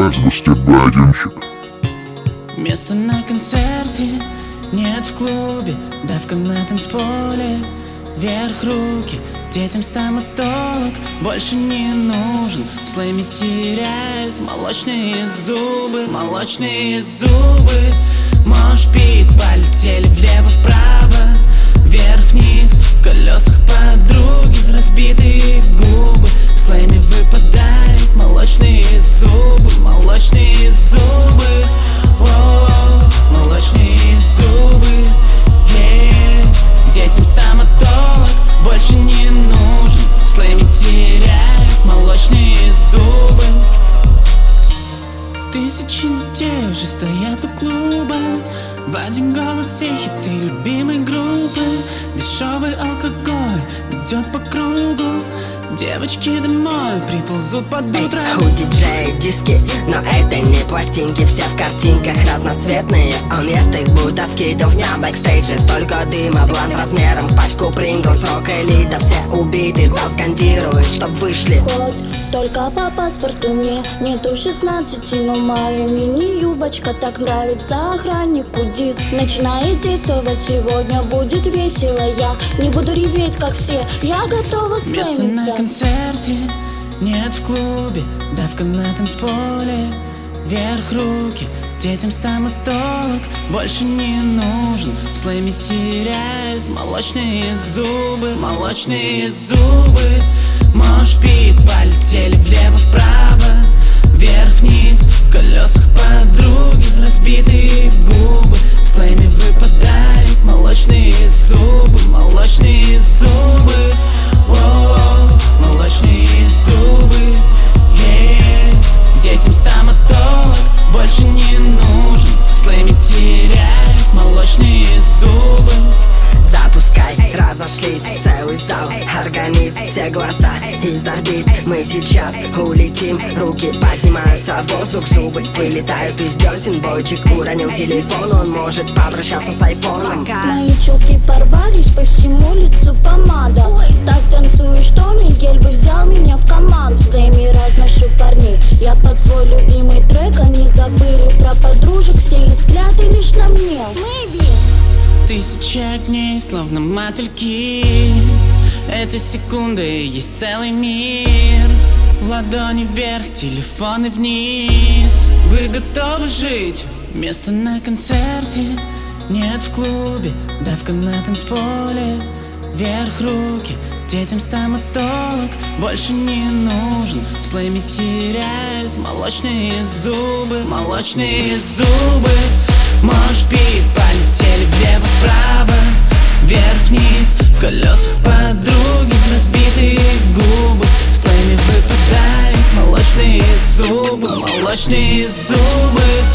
бы с тебя одинчик. Места на концерте нет в клубе, давка на танцполе. Вверх руки, детям стоматолог больше не нужен. В слэме теряют молочные зубы, молочные зубы. Можешь пить, полетели влево-вправо, вверх-вниз, в колесах подруги, разбитые губы. В слэме выпадают молочные зубы, молочные зубы. Воу, молочные зубы. Детям стоматолог больше не нужен. В слэме теряют молочные зубы. Тысячи детей уже стоят у клуба, в один голос все хиты любимой группы. Дешевый алкоголь идет по кругу, девочки домой приползут под утро. У диджея диски, но это не пластинки. Все в картинках разноцветные, он ест их будто скидов. На бэкстейдже столько дыма, блант размером с пачку Принглс. Рок-элита, все убиты, зал скандирует, чтоб вышли. Вход только по паспорту, мне нету 16, но моя мини-юбочка так нравится охраннику. Диск начинает действовать, сегодня будет весело. Я не буду реветь, как все, я готова Места на слэмиться. концерте нет в клубе, давка на танцполе. Вверх руки, детям стоматолог больше не нужен. В слэме теряют молочные зубы, молочные зубы. Можешь пить, полетели влево-вправо, вверх-вниз, в колесах подруги, разбитые губы. В слэме выпадают молочные зубы, молочные зубы. Воу, молочные зубы. Детям стоматолог больше не нужен. В слэме теряют молочные зубы. Запускай, разошлись, целый зал, организм, все глаза из орбит. Мы сейчас улетим, руки поднимаются в воздух, зубы вылетают из десен. Бойчик уронил телефон, он может попрощаться с айфоном. Мои челки порвались, по всему лицу помада. Так танцую, что Мигель бы взял меня в команду. В слэме разношу парней, я под свой любимый трек. Они забыли про подружек, все их взгляды лишь на мне. Тысячи огней, словно мотыльки. Эти секунды есть целый мир. Ладони вверх, телефоны вниз. Вы готовы жить? Места на концерте нет в клубе, давка на танцполе. Вверх руки, детям стоматолог больше не нужен. В слэме теряют молочные зубы, молочные зубы. Можешь пить, полетели влево-вправо, вверх-вниз, в колесах подруги, разбитые губы. В слэме выпадают молочные зубы, молочные зубы.